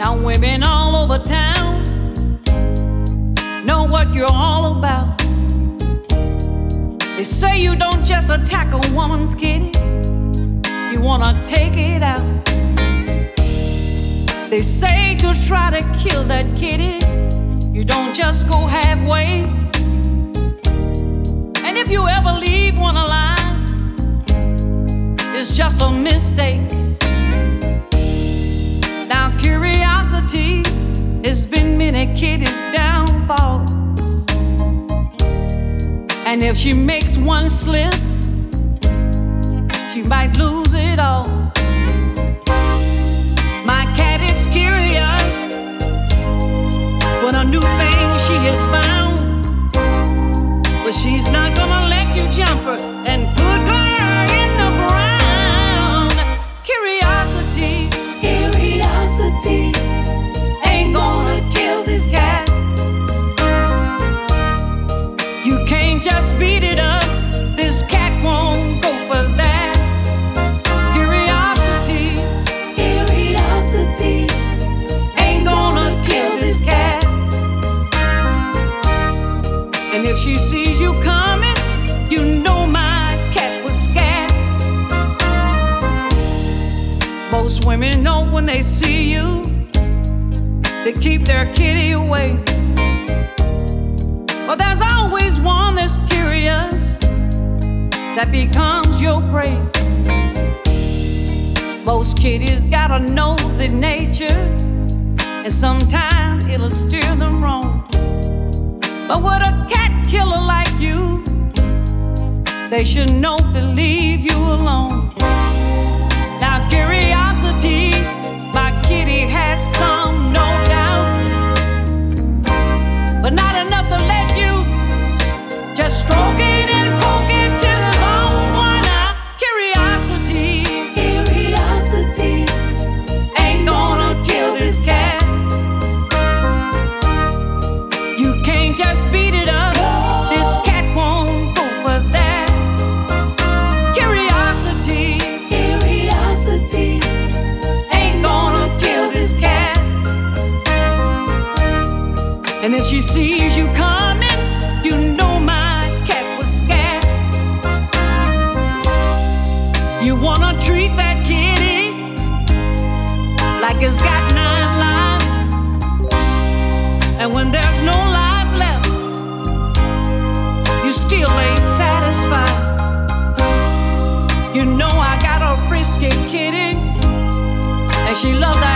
Now women all over town know what you're all about. They say you don't just attack a woman's kitty, you wanna take it out. They say to try to kill that kitty, you don't just go halfway. And if you ever leave one alive, it's just a mistake. Now curiosity has been many kitties' downfall. And if she makes one slip, she might lose it all. My cat is curious when a new thing she has found, but she's not gonna let you jump her and put her in the ground. Curiosity, curiosity ain't gonna kill this cat. You can't just beat it up, this cat won't go for that. Curiosity, curiosity ain't gonna kill this cat. And if she sees you coming, you know my cat was scared. Most women know when they see you, they keep their kitty away. But there's always one that's curious that becomes your prey. Most kitties got a nosy nature, and sometimes it'll steer them wrong. But with a cat killer like you, they should know to leave you alone. Now curiosity, my kitty has some, no doubt, but not enough to let you just stroke it and poke it till it's all worn out. Curiosity, curiosity ain't gonna kill this cat. You can't just beat it up, this cat won't go for that. Curiosity, curiosity ain't gonna kill this cat. And if she sees you coming, you know my cat was scared. You wanna treat that kitty like it's got 9 lives, and when there's no life left, you still ain't satisfied. You know I got a frisky kitty, and she loves that